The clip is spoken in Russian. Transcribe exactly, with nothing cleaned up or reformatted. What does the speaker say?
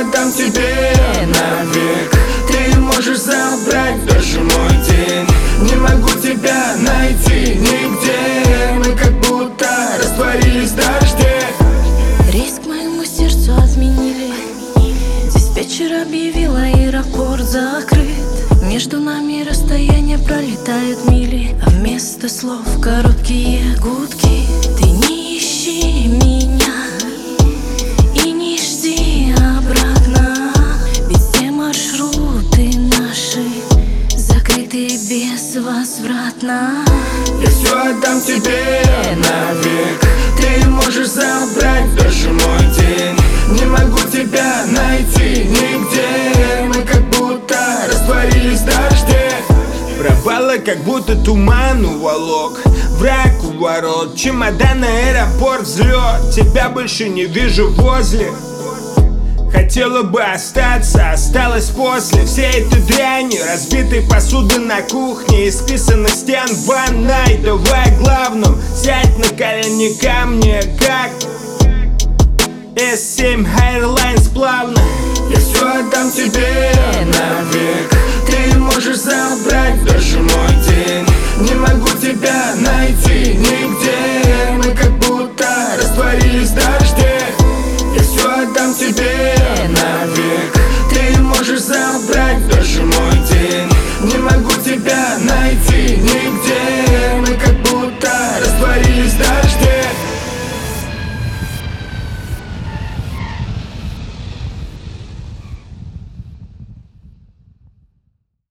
отдам тебе навек. Ты можешь забрать даже мой день. Не могу тебя найти нигде. Мы как будто растворились в дожде. Рейс к моему сердцу отменили. Диспетчер объявил, аэропорт закрыт. Между нами расстояние пролетают мили, а вместо слов короткие гудки. Ты не ищи меня и не жди обратно, ведь все маршруты наши закрыты безвозвратно. Я все отдам тебе навек. Ты можешь забрать даже мой день. Не могу тебя найти нигде. Мы как будто растворились в дожде. Провалы как будто туман уволок. Враг у ворот, чемодан, аэропорт, взлет. Тебя больше не вижу возле. Хотела бы остаться, осталось после всей этой дряни. Разбитой посуды на кухне, исписанных стен в ванной. Давай о главном, сядь на колени ко мне, как эс семь Airlines плавно. Я все отдам тебе навек. Ты можешь забрать даже мой день. Не могу тебя найти нигде. Мы как будто растворились в дожде.